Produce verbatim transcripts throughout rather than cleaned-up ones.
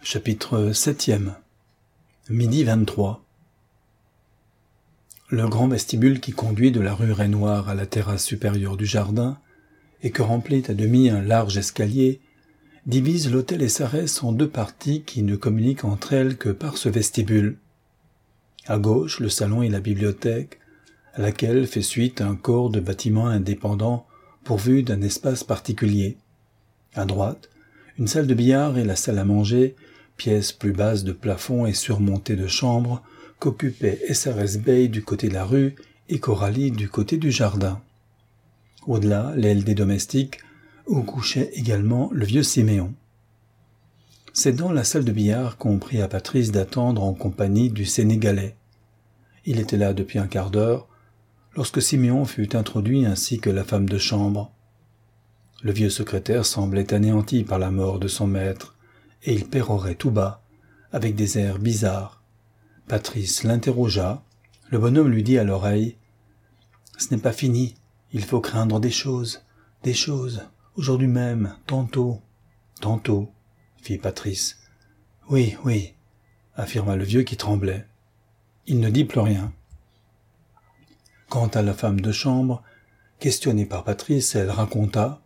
Chapitre septième. Midi vingt-trois. Le grand vestibule qui conduit de la rue Rainoir à la terrasse supérieure du jardin, et que remplit à demi un large escalier, divise l'hôtel et Sarès en deux parties qui ne communiquent entre elles que par ce vestibule. À gauche, le salon et la bibliothèque, à laquelle fait suite un corps de bâtiments indépendants pourvus d'un espace particulier. À droite, une salle de billard et la salle à manger, pièce plus basse de plafond et surmontée de chambres, qu'occupaient S R S Bey du côté de la rue et Coralie du côté du jardin. Au-delà, l'aile des domestiques, où couchait également le vieux Siméon. C'est dans la salle de billard qu'on prit à Patrice d'attendre en compagnie du Sénégalais. Il était là depuis un quart d'heure, lorsque Siméon fut introduit ainsi que la femme de chambre. Le vieux secrétaire semblait anéanti par la mort de son maître, et il pérorait tout bas, avec des airs bizarres. Patrice l'interrogea. Le bonhomme lui dit à l'oreille « Ce n'est pas fini, il faut craindre des choses, des choses, aujourd'hui même, tantôt, tantôt, » fit Patrice. « Oui, oui, » affirma le vieux qui tremblait. Il ne dit plus rien. Quant à la femme de chambre, questionnée par Patrice, elle raconta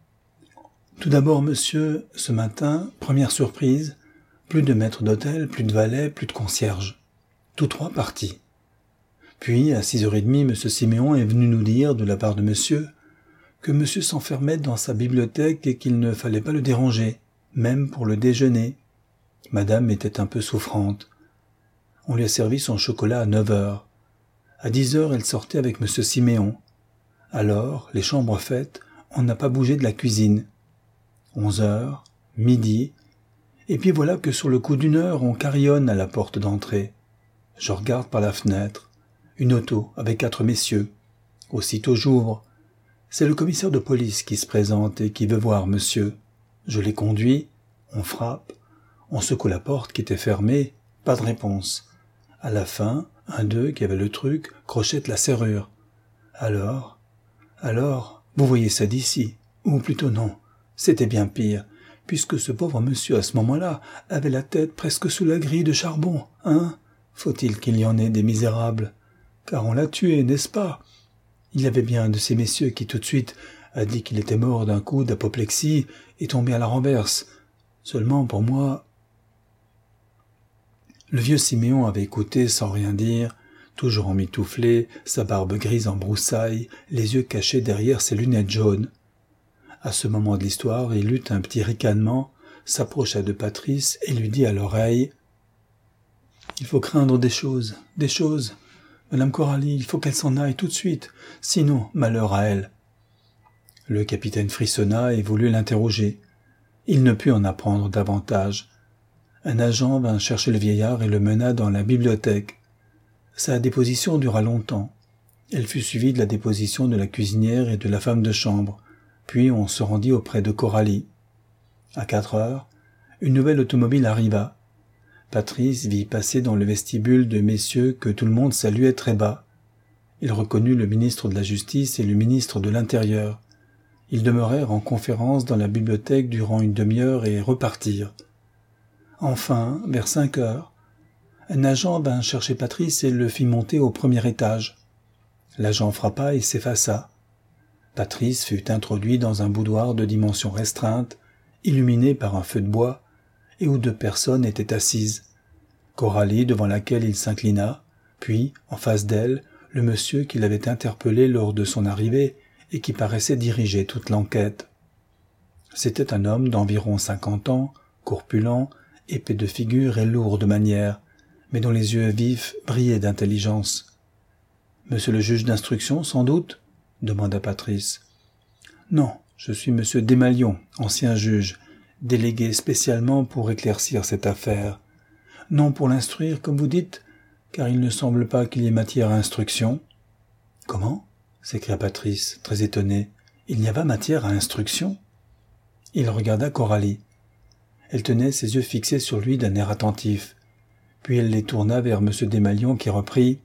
« Tout d'abord, monsieur, ce matin, première surprise, plus de maître d'hôtel, plus de valet, plus de concierge. Tous trois partis. Puis, à six heures trente, monsieur Siméon est venu nous dire, de la part de monsieur, que monsieur s'enfermait dans sa bibliothèque et qu'il ne fallait pas le déranger, même pour le déjeuner. Madame était un peu souffrante. On lui a servi son chocolat à neuf heures. À dix heures, elle sortait avec monsieur Siméon. Alors, les chambres faites, on n'a pas bougé de la cuisine. Onze heures, midi, et puis voilà que sur le coup d'une heure, on carillonne à la porte d'entrée. Je regarde par la fenêtre. Une auto avec quatre messieurs. Aussitôt j'ouvre. C'est le commissaire de police qui se présente et qui veut voir monsieur. Je les conduis, on frappe, on secoue la porte qui était fermée, pas de réponse. À la fin, un d'eux qui avait le truc crochette la serrure. Alors, alors, vous voyez ça d'ici, ou plutôt non, c'était bien pire, puisque ce pauvre monsieur à ce moment-là avait la tête presque sous la grille de charbon, hein? Faut-il qu'il y en ait des misérables? Car on l'a tué, n'est-ce pas? Il y avait bien un de ces messieurs qui tout de suite a dit qu'il était mort d'un coup d'apoplexie et tombé à la renverse. Seulement pour moi... Le vieux Siméon avait écouté sans rien dire, toujours emmitouflé, sa barbe grise en broussailles, les yeux cachés derrière ses lunettes jaunes. À ce moment de l'histoire, il eut un petit ricanement, s'approcha de Patrice et lui dit à l'oreille « Il faut craindre des choses, des choses. Madame Coralie, il faut qu'elle s'en aille tout de suite, sinon malheur à elle. » Le capitaine frissonna et voulut l'interroger. Il ne put en apprendre davantage. Un agent vint chercher le vieillard et le mena dans la bibliothèque. Sa déposition dura longtemps. Elle fut suivie de la déposition de la cuisinière et de la femme de chambre. Puis on se rendit auprès de Coralie. À quatre heures, une nouvelle automobile arriva. Patrice vit passer dans le vestibule de messieurs que tout le monde saluait très bas. Il reconnut le ministre de la Justice et le ministre de l'Intérieur. Ils demeurèrent en conférence dans la bibliothèque durant une demi-heure et repartirent. Enfin, vers cinq heures, un agent vint chercher Patrice et le fit monter au premier étage. L'agent frappa et s'effaça. Patrice fut introduit dans un boudoir de dimension restreinte, illuminé par un feu de bois, et où deux personnes étaient assises. Coralie, devant laquelle il s'inclina, puis, en face d'elle, le monsieur qui l'avait interpellé lors de son arrivée et qui paraissait diriger toute l'enquête. C'était un homme d'environ cinquante ans, corpulent, épais de figure et lourd de manières, mais dont les yeux vifs brillaient d'intelligence. « Monsieur le juge d'instruction, sans doute ?» demanda Patrice. « Non, je suis monsieur Desmalions, ancien juge, délégué spécialement pour éclaircir cette affaire. Non pour l'instruire, comme vous dites, car il ne semble pas qu'il y ait matière à instruction. »« Comment ?» s'écria Patrice, très étonné. « Il n'y a pas matière à instruction ?» Il regarda Coralie. Elle tenait ses yeux fixés sur lui d'un air attentif. Puis elle les tourna vers monsieur Desmalions qui reprit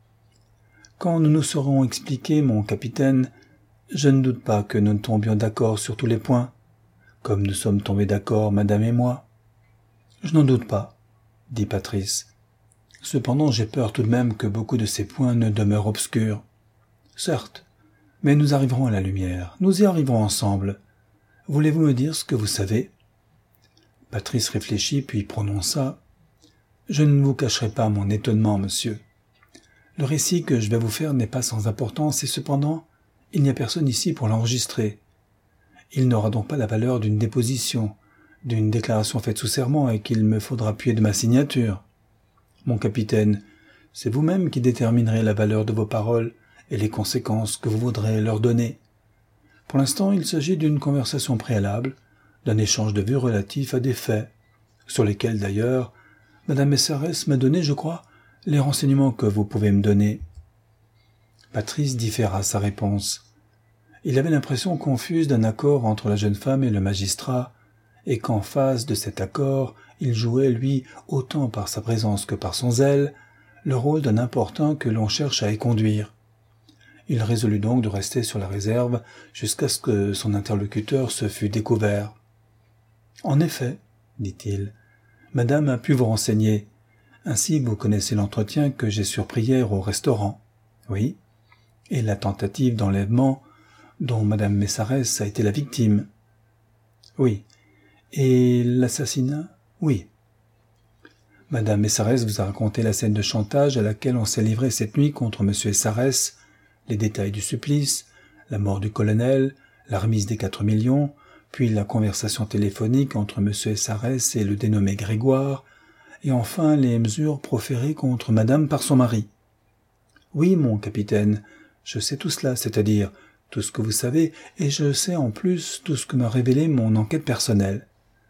« Quand nous nous serons expliqués, mon capitaine, je ne doute pas que nous tombions d'accord sur tous les points, comme nous sommes tombés d'accord, madame et moi. Je n'en doute pas, dit Patrice. Cependant, j'ai peur tout de même que beaucoup de ces points ne demeurent obscurs. Certes, mais nous arriverons à la lumière, nous y arriverons ensemble. Voulez-vous me dire ce que vous savez ? Patrice réfléchit puis prononça. Je ne vous cacherai pas mon étonnement, monsieur. Le récit que je vais vous faire n'est pas sans importance et cependant, il n'y a personne ici pour l'enregistrer. Il n'aura donc pas la valeur d'une déposition, d'une déclaration faite sous serment et qu'il me faudra appuyer de ma signature. Mon capitaine, c'est vous-même qui déterminerez la valeur de vos paroles et les conséquences que vous voudrez leur donner. Pour l'instant, il s'agit d'une conversation préalable, d'un échange de vues relatif à des faits, sur lesquels d'ailleurs, Madame Messarès m'a donné, je crois, les renseignements que vous pouvez me donner. Patrice différa sa réponse. Il avait l'impression confuse d'un accord entre la jeune femme et le magistrat, et qu'en face de cet accord, il jouait, lui, autant par sa présence que par son zèle, le rôle d'un importun que l'on cherche à éconduire. Il résolut donc de rester sur la réserve jusqu'à ce que son interlocuteur se fût découvert. « En effet, dit-il, madame a pu vous renseigner. Ainsi vous connaissez l'entretien que j'ai surpris hier au restaurant. Oui. Et la tentative d'enlèvement dont madame Messarès a été la victime. Oui. Et l'assassinat? Oui. Madame Messarès vous a raconté la scène de chantage à laquelle on s'est livré cette nuit contre monsieur Sarès, les détails du supplice, la mort du colonel, la remise des quatre millions, puis la conversation téléphonique entre monsieur Sarès et le dénommé Grégoire, et enfin les mesures proférées contre madame par son mari. Oui, mon capitaine, je sais tout cela, c'est-à-dire tout ce que vous savez, et je sais en plus tout ce que m'a révélé mon enquête personnelle.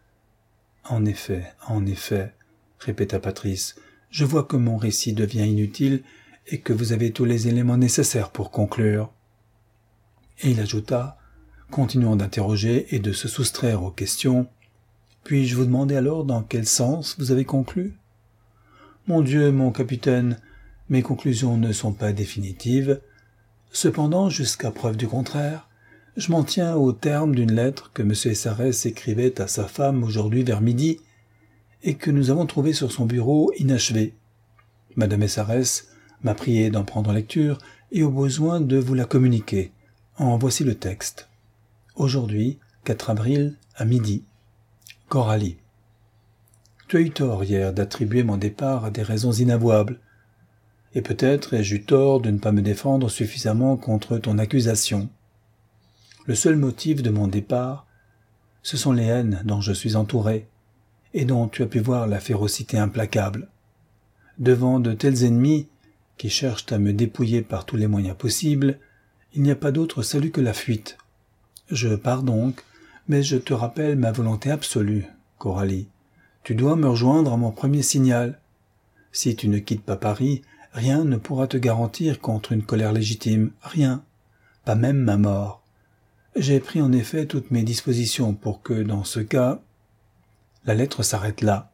En effet, en effet, répéta Patrice, je vois que mon récit devient inutile et que vous avez tous les éléments nécessaires pour conclure. Et il ajouta, continuant d'interroger et de se soustraire aux questions, « Puis-je vous demander alors dans quel sens vous avez conclu ? » « Mon Dieu, mon capitaine, mes conclusions ne sont pas définitives. Cependant, jusqu'à preuve du contraire, je m'en tiens au terme d'une lettre que M. Sarès écrivait à sa femme aujourd'hui vers midi et que nous avons trouvée sur son bureau inachevée. Madame Sarès m'a prié d'en prendre lecture et au besoin de vous la communiquer. En voici le texte. Aujourd'hui, quatre avril, à midi. Coralie. Tu as eu tort hier d'attribuer mon départ à des raisons inavouables. Et peut-être ai-je eu tort de ne pas me défendre suffisamment contre ton accusation. Le seul motif de mon départ, ce sont les haines dont je suis entouré, et dont tu as pu voir la férocité implacable. Devant de tels ennemis, qui cherchent à me dépouiller par tous les moyens possibles, il n'y a pas d'autre salut que la fuite. Je pars donc, mais je te rappelle ma volonté absolue, Coralie. Tu dois me rejoindre à mon premier signal. Si tu ne quittes pas Paris, rien ne pourra te garantir contre une colère légitime, rien, pas même ma mort. J'ai pris en effet toutes mes dispositions pour que, dans ce cas... La lettre s'arrête là,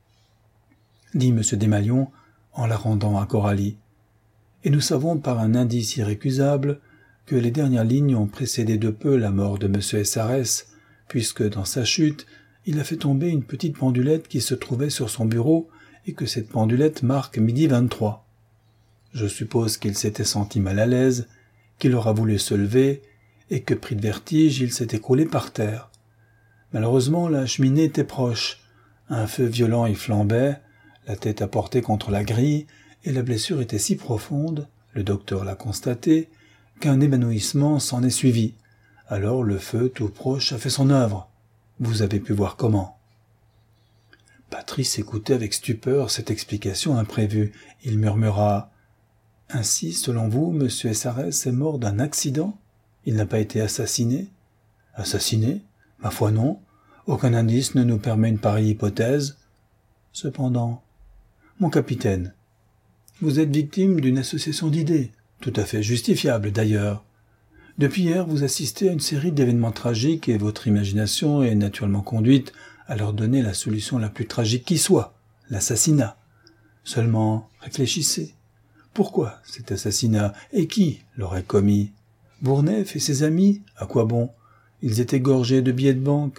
dit M. Desmalions en la rendant à Coralie. Et nous savons par un indice irrécusable que les dernières lignes ont précédé de peu la mort de M. Sarès, puisque dans sa chute, il a fait tomber une petite pendulette qui se trouvait sur son bureau et que cette pendulette marque midi vingt-trois. Je suppose qu'il s'était senti mal à l'aise, qu'il aura voulu se lever et que, pris de vertige, il s'est écroulé par terre. Malheureusement, la cheminée était proche. Un feu violent y flambait, la tête apportée contre la grille, et la blessure était si profonde, le docteur l'a constaté, qu'un évanouissement s'en est suivi. Alors le feu, tout proche, a fait son œuvre. Vous avez pu voir comment. Patrice écoutait avec stupeur cette explication imprévue. Il murmura « Ainsi, selon vous, M. Sarès est mort d'un accident ? Il n'a pas été assassiné ?»« Assassiné ? Ma foi non. Aucun indice ne nous permet une pareille hypothèse. Cependant, mon capitaine, vous êtes victime d'une association d'idées, tout à fait justifiable d'ailleurs. Depuis hier, vous assistez à une série d'événements tragiques et votre imagination est naturellement conduite à leur donner la solution la plus tragique qui soit, l'assassinat. Seulement, réfléchissez. Pourquoi cet assassinat et qui l'aurait commis? Bourneuf et ses amis, à quoi bon? Ils étaient gorgés de billets de banque.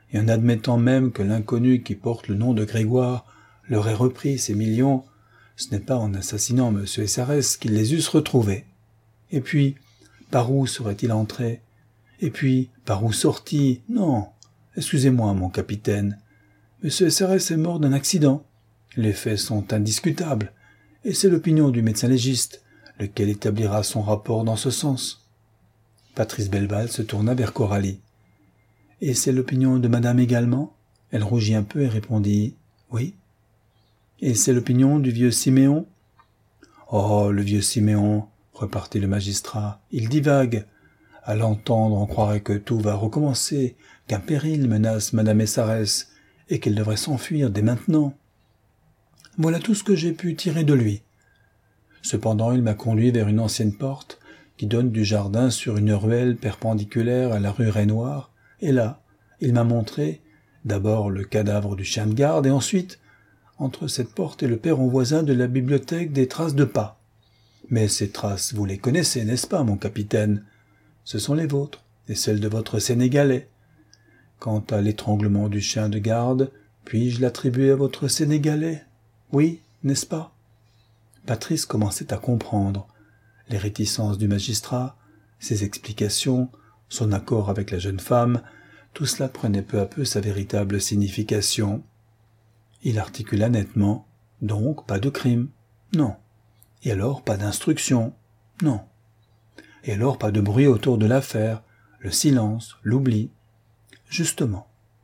et en admettant même que l'inconnu qui porte le nom de Grégoire leur ait repris ces millions, ce n'est pas en assassinant M. S R S qu'ils les eussent retrouvés. Et puis, par où serait-il entré? Et puis, par où sorti? Non, excusez-moi, mon capitaine. M. S R S est mort d'un accident. Les faits sont indiscutables, et c'est l'opinion du médecin légiste, lequel établira son rapport dans ce sens. Patrice Belval se tourna vers Coralie. « Et c'est l'opinion de madame également ?» Elle rougit un peu et répondit « Oui. »« Et c'est l'opinion du vieux Siméon ?»« Oh, le vieux Siméon, repartit le magistrat, il divague. À l'entendre, on croirait que tout va recommencer, qu'un péril menace madame S R S et qu'elle devrait s'enfuir dès maintenant. Voilà tout ce que j'ai pu tirer de lui. Cependant, il m'a conduit vers une ancienne porte qui donne du jardin sur une ruelle perpendiculaire à la rue Rainoir, et là, il m'a montré, d'abord le cadavre du chien de garde, et ensuite, entre cette porte et le perron voisin de la bibliothèque, des traces de pas. Mais ces traces, vous les connaissez, n'est-ce pas, mon capitaine? Ce sont les vôtres, et celles de votre Sénégalais. Quant à l'étranglement du chien de garde, puis-je l'attribuer à votre Sénégalais? Oui, n'est-ce pas? Patrice commençait à comprendre. Les réticences du magistrat, ses explications, son accord avec la jeune femme, tout cela prenait peu à peu sa véritable signification. Il articula nettement, donc pas de crime, non. Et alors pas d'instruction, non. Et alors pas de bruit autour de l'affaire, le silence, l'oubli. Justement.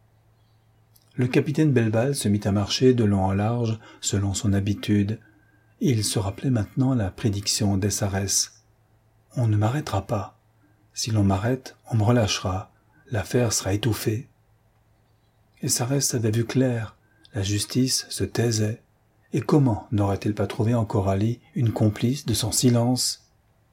Le capitaine Belval se mit à marcher de long en large, selon son habitude. Il se rappelait maintenant la prédiction d'S R S. On ne m'arrêtera pas. Si l'on m'arrête, on me relâchera. L'affaire sera étouffée. S R S avait vu clair. La justice se taisait. Et comment n'aurait-il pas trouvé en Coralie une complice de son silence?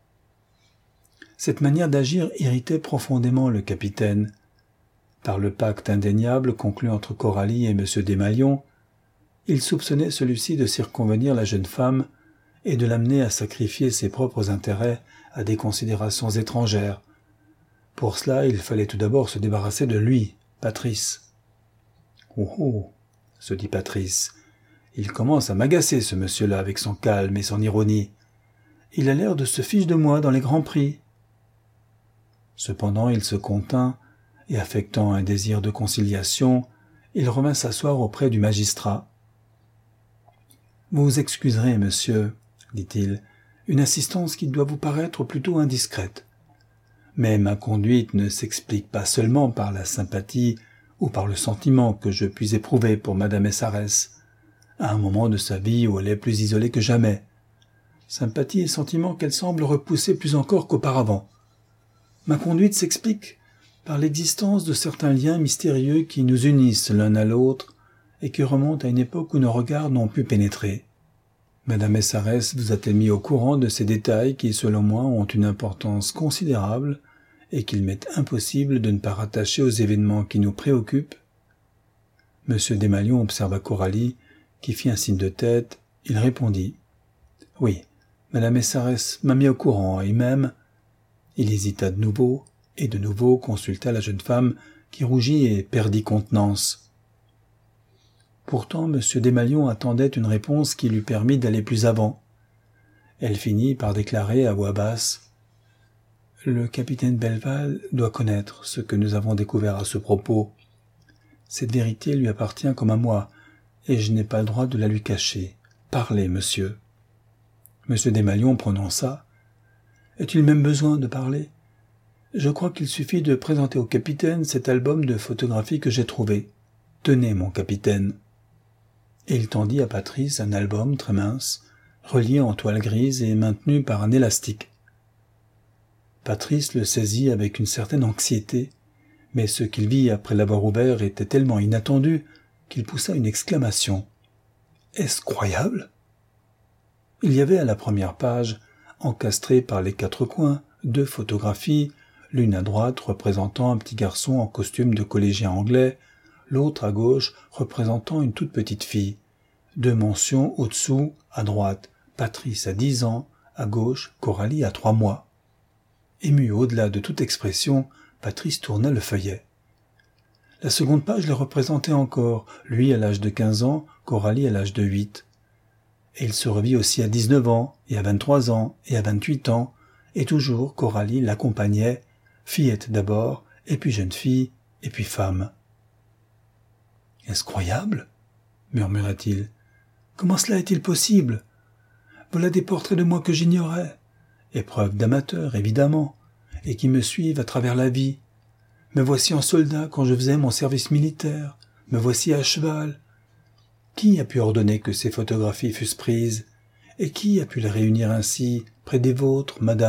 Cette manière d'agir irritait profondément le capitaine. Par le pacte indéniable conclu entre Coralie et M. Desmalions, il soupçonnait celui-ci de circonvenir la jeune femme et de l'amener à sacrifier ses propres intérêts à des considérations étrangères. Pour cela, il fallait tout d'abord se débarrasser de lui, Patrice. « Oh oh !» se dit Patrice. « Il commence à m'agacer, ce monsieur-là, avec son calme et son ironie. Il a l'air de se fiche de moi dans les grands prix. » Cependant, il se contint, et affectant un désir de conciliation, il revint s'asseoir auprès du magistrat. « Vous excuserez, monsieur, dit-il, une assistance qui doit vous paraître plutôt indiscrète. Mais ma conduite ne s'explique pas seulement par la sympathie ou par le sentiment que je puis éprouver pour madame S R S, à un moment de sa vie où elle est plus isolée que jamais. Sympathie et sentiment qu'elle semble repousser plus encore qu'auparavant. Ma conduite s'explique par l'existence de certains liens mystérieux qui nous unissent l'un à l'autre et qui remontent à une époque où nos regards n'ont pu pénétrer. Madame S R S vous a-t-elle mis au courant de ces détails qui, selon moi, ont une importance considérable et qu'il m'est impossible de ne pas rattacher aux événements qui nous préoccupent? Monsieur Desmalions observa Coralie, qui fit un signe de tête. Il répondit. « Oui, Madame S R S m'a mis au courant, et même... » Il hésita de nouveau, et de nouveau consulta la jeune femme, qui rougit et perdit contenance. Pourtant, M. Desmalions attendait une réponse qui lui permit d'aller plus avant. Elle finit par déclarer à voix basse « Le capitaine Belval doit connaître ce que nous avons découvert à ce propos. Cette vérité lui appartient comme à moi, et je n'ai pas le droit de la lui cacher. Parlez, monsieur. » M. Desmalions prononça « Est-il même besoin de parler ? Je crois qu'il suffit de présenter au capitaine cet album de photographies que j'ai trouvé. Tenez, mon capitaine. » Et il tendit à Patrice un album très mince, relié en toile grise et maintenu par un élastique. Patrice le saisit avec une certaine anxiété, mais ce qu'il vit après l'avoir ouvert était tellement inattendu qu'il poussa une exclamation. « Est-ce croyable ?» Il y avait à la première page, encastrées par les quatre coins, deux photographies, l'une à droite représentant un petit garçon en costume de collégien anglais, l'autre à gauche représentant une toute petite fille. Deux mentions au-dessous, à droite, Patrice à dix ans, à gauche, Coralie à trois mois. Ému au-delà de toute expression, Patrice tourna le feuillet. La seconde page les représentait encore, lui à l'âge de quinze ans, Coralie à l'âge de huit. Et il se revit aussi à dix-neuf ans, et à vingt-trois ans, et à vingt-huit ans, et toujours Coralie l'accompagnait, fillette d'abord, et puis jeune fille, et puis femme. « Est-ce croyable ?» murmura-t-il. « Comment cela est-il possible ? Voilà des portraits de moi que j'ignorais, épreuve d'amateur, évidemment, et qui me suivent à travers la vie. Me voici en soldat quand je faisais mon service militaire, me voici à cheval. Qui a pu ordonner que ces photographies fussent prises, et qui a pu les réunir ainsi, près des vôtres, madame ?»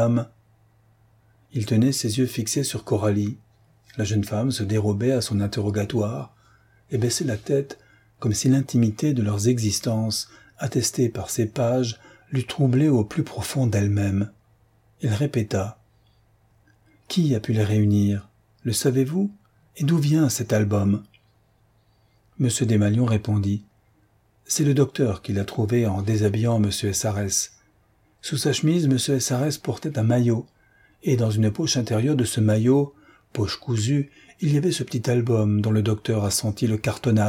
Il tenait ses yeux fixés sur Coralie. La jeune femme se dérobait à son interrogatoire et baissait la tête comme si l'intimité de leurs existences, attestée par ces pages, l'eût troublée au plus profond d'elle-même. Il répéta « Qui a pu les réunir ? Le savez-vous ? Et d'où vient cet album ?» Monsieur Desmalions répondit « C'est le docteur qui l'a trouvé en déshabillant Monsieur S R S. Sous sa chemise, Monsieur S R S portait un maillot, et dans une poche intérieure de ce maillot, poche cousue, il y avait ce petit album dont le docteur a senti le cartonnage. »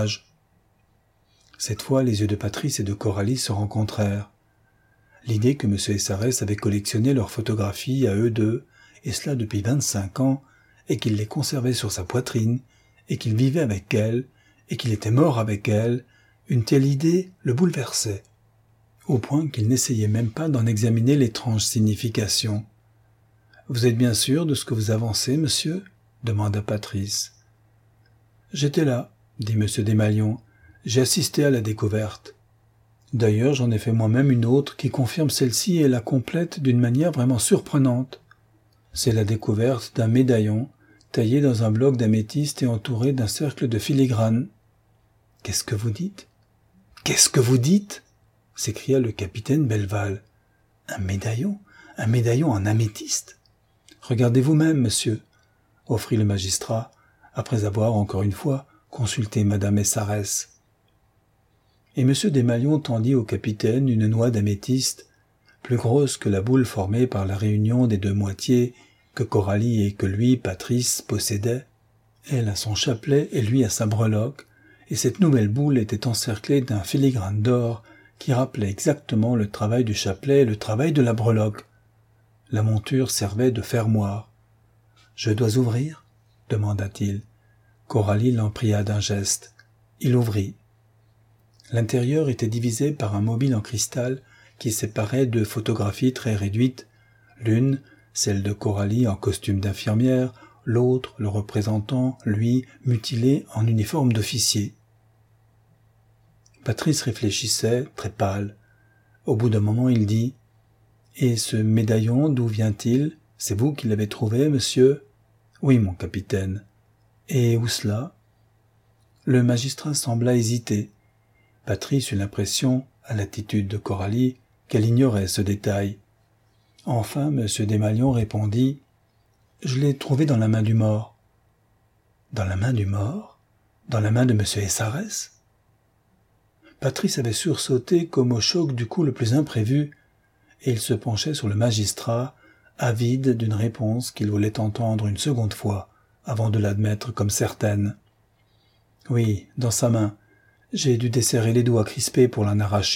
Cette fois, les yeux de Patrice et de Coralie se rencontrèrent. L'idée que Monsieur S R S avait collectionné leurs photographies à eux deux, et cela depuis vingt-cinq ans, et qu'il les conservait sur sa poitrine, et qu'il vivait avec elles, et qu'il était mort avec elles, une telle idée le bouleversait, au point qu'il n'essayait même pas d'en examiner l'étrange signification. « Vous êtes bien sûr de ce que vous avancez, monsieur ?» demanda Patrice. « J'étais là, » dit Monsieur Desmalions. « J'ai assisté à la découverte. D'ailleurs, j'en ai fait moi-même une autre qui confirme celle-ci et la complète d'une manière vraiment surprenante. C'est la découverte d'un médaillon taillé dans un bloc d'améthyste et entouré d'un cercle de filigrane. »« Qu'est-ce que vous dites ? Qu'est-ce que vous dites ?» s'écria le capitaine Belval. « Un médaillon ? Un médaillon en améthyste ? Regardez vous-même, monsieur, » offrit le magistrat, après avoir, encore une fois, consulté madame S R S. Et monsieur Desmalions tendit au capitaine une noix d'améthyste, plus grosse que la boule formée par la réunion des deux moitiés que Coralie et que lui, Patrice, possédaient. Elle à son chapelet et lui à sa breloque, et cette nouvelle boule était encerclée d'un filigrane d'or qui rappelait exactement le travail du chapelet et le travail de la breloque. La monture servait de fermoir. « Je dois ouvrir ?» demanda-t-il. Coralie l'en pria d'un geste. Il ouvrit. L'intérieur était divisé par un mobile en cristal qui séparait deux photographies très réduites, l'une, celle de Coralie en costume d'infirmière, l'autre, le représentant, lui, mutilé en uniforme d'officier. Patrice réfléchissait, très pâle. Au bout d'un moment, il dit « Et ce médaillon, d'où vient-il ? C'est vous qui l'avez trouvé, monsieur ?»« Oui, mon capitaine. »« Et où cela ?» Le magistrat sembla hésiter. Patrice eut l'impression, à l'attitude de Coralie, qu'elle ignorait ce détail. Enfin, monsieur Desmalions répondit « Je l'ai trouvé dans la main du mort. »« Dans la main du mort ? Dans la main de monsieur S R S ?» Patrice avait sursauté comme au choc du coup le plus imprévu, et il se penchait sur le magistrat, avide d'une réponse qu'il voulait entendre une seconde fois, avant de l'admettre comme certaine. « Oui, dans sa main. J'ai dû desserrer les doigts crispés pour l'en arracher. »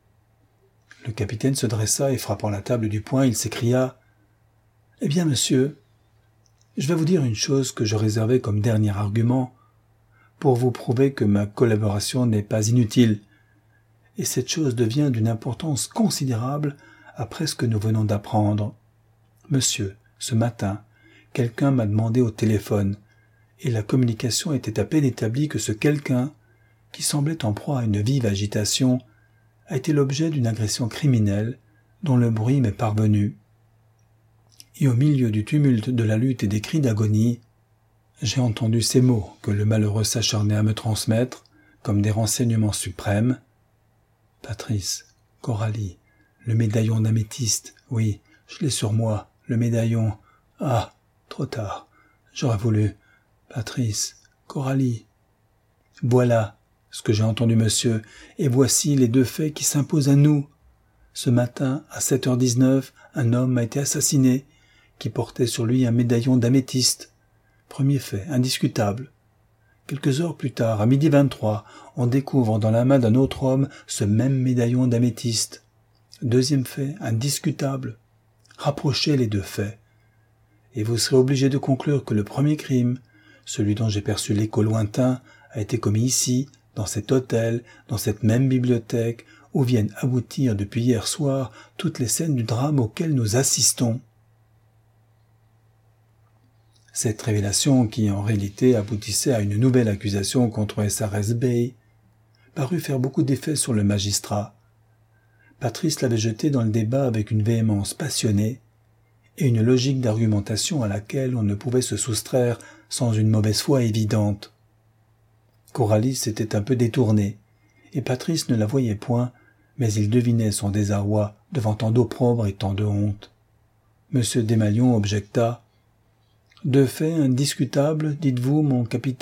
Le capitaine se dressa et frappant la table du poing, il s'écria « Eh bien, monsieur, je vais vous dire une chose que je réservais comme dernier argument pour vous prouver que ma collaboration n'est pas inutile, et cette chose devient d'une importance considérable après ce que nous venons d'apprendre. Monsieur, ce matin, quelqu'un m'a demandé au téléphone, et la communication était à peine établie que ce quelqu'un, qui semblait en proie à une vive agitation, a été l'objet d'une agression criminelle dont le bruit m'est parvenu. Et au milieu du tumulte de la lutte et des cris d'agonie, j'ai entendu ces mots que le malheureux s'acharnait à me transmettre comme des renseignements suprêmes. Patrice, Coralie, le médaillon d'améthyste, oui, je l'ai sur moi, le médaillon. Ah, trop tard, j'aurais voulu. Patrice, Coralie. Voilà ce que j'ai entendu, monsieur, et voici les deux faits qui s'imposent à nous. Ce matin, à sept heures dix-neuf, un homme a été assassiné, qui portait sur lui un médaillon d'améthyste. Premier fait, indiscutable. Quelques heures plus tard, à midi vingt-trois, on découvre dans la main d'un autre homme ce même médaillon d'améthyste. Deuxième fait, indiscutable. Rapprochez les deux faits. Et vous serez obligé de conclure que le premier crime, celui dont j'ai perçu l'écho lointain, a été commis ici, dans cet hôtel, dans cette même bibliothèque, où viennent aboutir depuis hier soir toutes les scènes du drame auquel nous assistons. Cette révélation, qui en réalité aboutissait à une nouvelle accusation contre S R S Bey, parut faire beaucoup d'effet sur le magistrat. Patrice l'avait jeté dans le débat avec une véhémence passionnée et une logique d'argumentation à laquelle on ne pouvait se soustraire sans une mauvaise foi évidente. Coralie s'était un peu détournée, et Patrice ne la voyait point, mais il devinait son désarroi devant tant d'opprobre et tant de honte. Monsieur Desmalions objecta. « Deux faits indiscutables, dites-vous, mon capitaine ?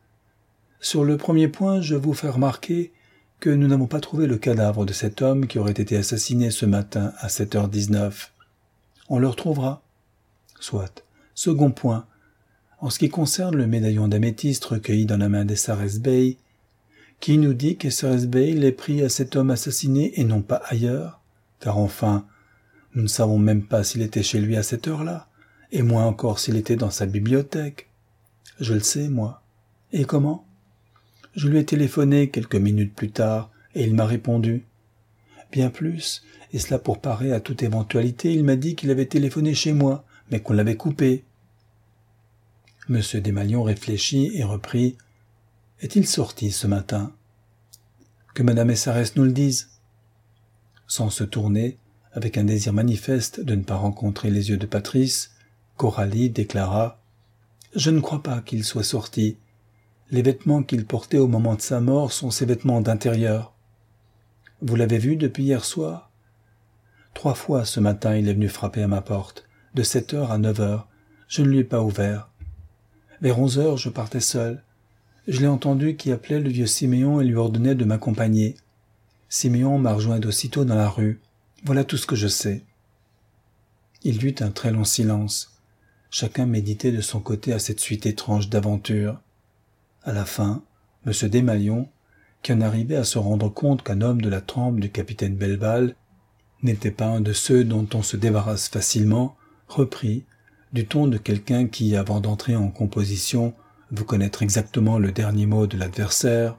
Sur le premier point, je vous fais remarquer que nous n'avons pas trouvé le cadavre de cet homme qui aurait été assassiné ce matin à sept heures dix-neuf. On le retrouvera. Soit. Second point. En ce qui concerne le médaillon d'améthyste recueilli dans la main d'S R S Bey, qui nous dit qu'S R S Bey l'ait pris à cet homme assassiné et non pas ailleurs? Car enfin, nous ne savons même pas s'il était chez lui à cette heure-là, et moins encore s'il était dans sa bibliothèque. Je le sais, moi. Et comment? Je lui ai téléphoné quelques minutes plus tard, et il m'a répondu. Bien plus, et cela pour parer à toute éventualité, il m'a dit qu'il avait téléphoné chez moi, mais qu'on l'avait coupé. Monsieur Desmalions réfléchit et reprit. Est-il sorti ce matin? Que Madame S R S nous le dise. Sans se tourner, avec un désir manifeste de ne pas rencontrer les yeux de Patrice, Coralie déclara « Je ne crois pas qu'il soit sorti. Les vêtements qu'il portait au moment de sa mort sont ses vêtements d'intérieur. Vous l'avez vu depuis hier soir? Trois fois ce matin il est venu frapper à ma porte, de sept heures à neuf heures. Je ne lui ai pas ouvert. Vers onze heures, je partais seul. Je l'ai entendu qui appelait le vieux Siméon et lui ordonnait de m'accompagner. Siméon m'a rejoint aussitôt dans la rue. Voilà tout ce que je sais. » Il y eut un très long silence. Chacun méditait de son côté à cette suite étrange d'aventures. À la fin, M. Desmalions, qui en arrivait à se rendre compte qu'un homme de la trempe du capitaine Belval n'était pas un de ceux dont on se débarrasse facilement, reprit, du ton de quelqu'un qui, avant d'entrer en composition, veut connaître exactement le dernier mot de l'adversaire.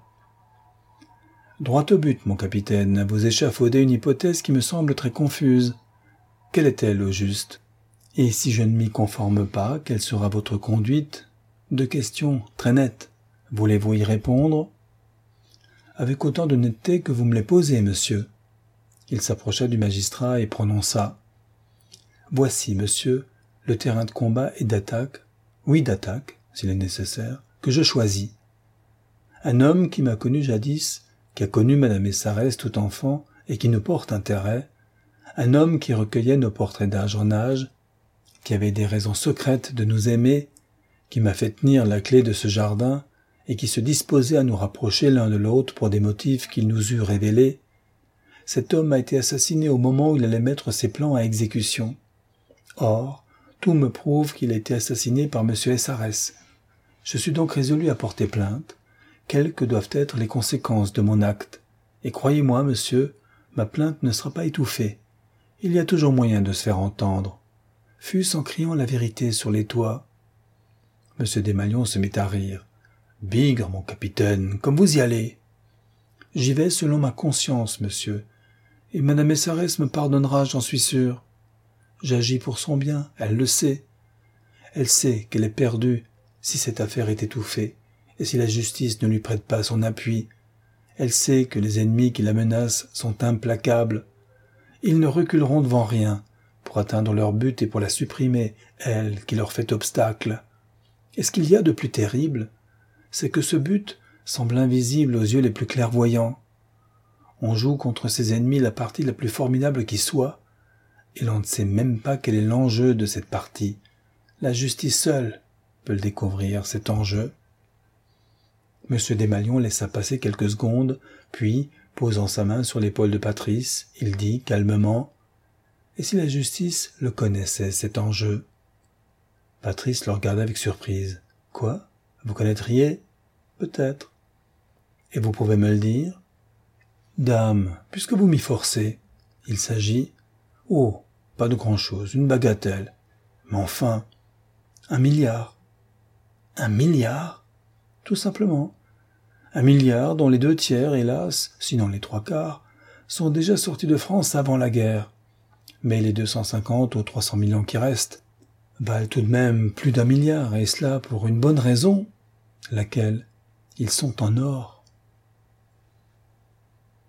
« Droit au but, mon capitaine, vous échafaudez une hypothèse qui me semble très confuse. Quelle est-elle au juste? Et si je ne m'y conforme pas, quelle sera votre conduite? Deux questions très nettes. Voulez-vous y répondre? » Avec autant de netteté que vous me les posez, monsieur. Il s'approcha du magistrat et prononça. « Voici, monsieur, le terrain de combat et d'attaque, oui d'attaque, s'il est nécessaire, que je choisis. Un homme qui m'a connu jadis, qui a connu Madame S R S tout enfant et qui nous porte intérêt, un homme qui recueillait nos portraits d'âge en âge, qui avait des raisons secrètes de nous aimer, qui m'a fait tenir la clé de ce jardin et qui se disposait à nous rapprocher l'un de l'autre pour des motifs qu'il nous eût révélés, cet homme a été assassiné au moment où il allait mettre ses plans à exécution. Or, tout me prouve qu'il a été assassiné par M. S R S. Je suis donc résolu à porter plainte, quelles que doivent être les conséquences de mon acte. Et croyez-moi, monsieur, ma plainte ne sera pas étouffée. Il y a toujours moyen de se faire entendre. Fût-ce en criant la vérité sur les toits. M. Desmalions se mit à rire. « Bigre, mon capitaine, comme vous y allez. »« J'y vais selon ma conscience, monsieur, et Madame S R S me pardonnera, j'en suis sûr. J'agis pour son bien, elle le sait. Elle sait qu'elle est perdue si cette affaire est étouffée, et si la justice ne lui prête pas son appui. Elle sait que les ennemis qui la menacent sont implacables. Ils ne reculeront devant rien pour atteindre leur but et pour la supprimer, elle qui leur fait obstacle. Et ce qu'il y a de plus terrible, c'est que ce but semble invisible aux yeux les plus clairvoyants. On joue contre ses ennemis la partie la plus formidable qui soit, et l'on ne sait même pas quel est l'enjeu de cette partie. La justice seule peut le découvrir, cet enjeu. M. Desmalions laissa passer quelques secondes, puis, posant sa main sur l'épaule de Patrice, il dit calmement « Et si la justice le connaissait, cet enjeu ?» Patrice le regarda avec surprise. « Quoi? Vous connaîtriez » Peut-être. Et vous pouvez me le dire? Dame, puisque vous m'y forcez, il s'agit... Oh, pas de grand-chose, une bagatelle. Mais enfin, un milliard. Un milliard? Tout simplement. Un milliard dont les deux tiers, hélas, sinon les trois quarts, sont déjà sortis de France avant la guerre. Mais les deux cent cinquante ou trois cents millions qui restent valent tout de même plus d'un milliard, et cela pour une bonne raison, laquelle ils sont en or.